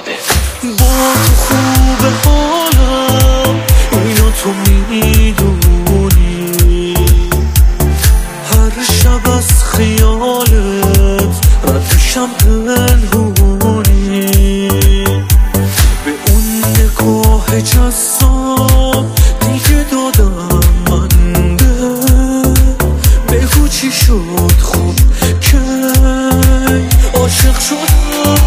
با تو خوبه حالم، اینو تو میدونی. هر شب از خیالت رد میشم پنهونی. به اون نگاه جذاب دیگه دادم من بگو چی شد خوب که عاشق شدم.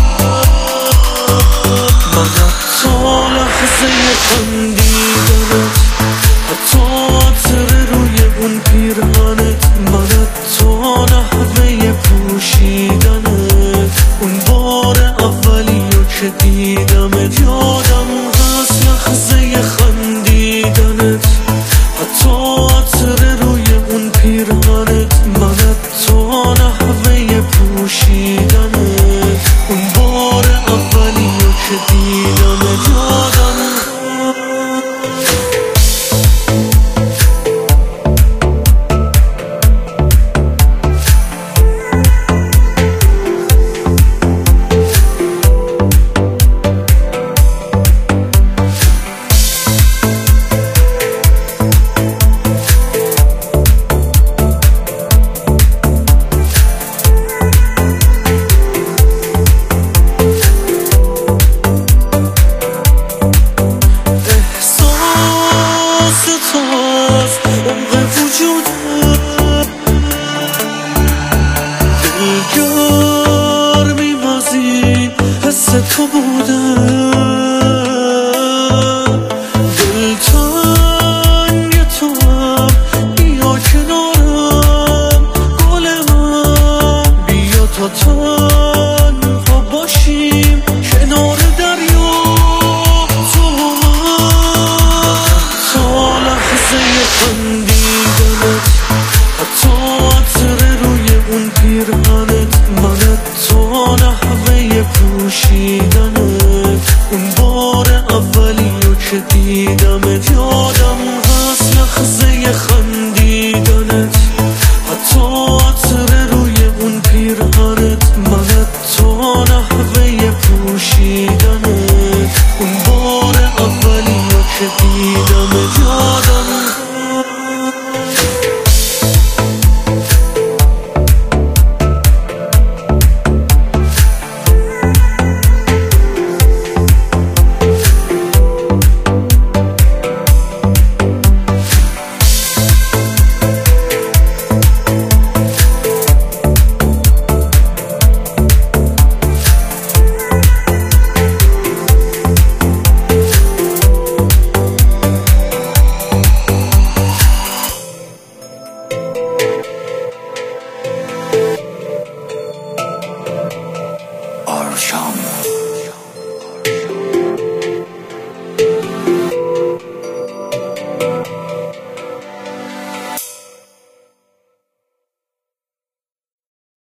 من حتی لحظه خندیدنت، حتی عطر روی اون پیرهنت، من حتی نحوه پوشیدنت، اون بار اولیو که دیدمت یادم هست. لحظه خندیدنت، حتی عطر روی اون پیرهنت، من حتی نحوه پوشیدنت، اون بار اولیو که دیدمت یادم تو بوده. دلتنگ تو هم بیا کنارم، گل من بیا تا تنها باشیم کنار دریا. تو من تا لحظه خندیدنت، حتی عطر روی اون پیرهنت، من حتی نحوه پوشیدنت، اون بار اولیو که دیدمت یادم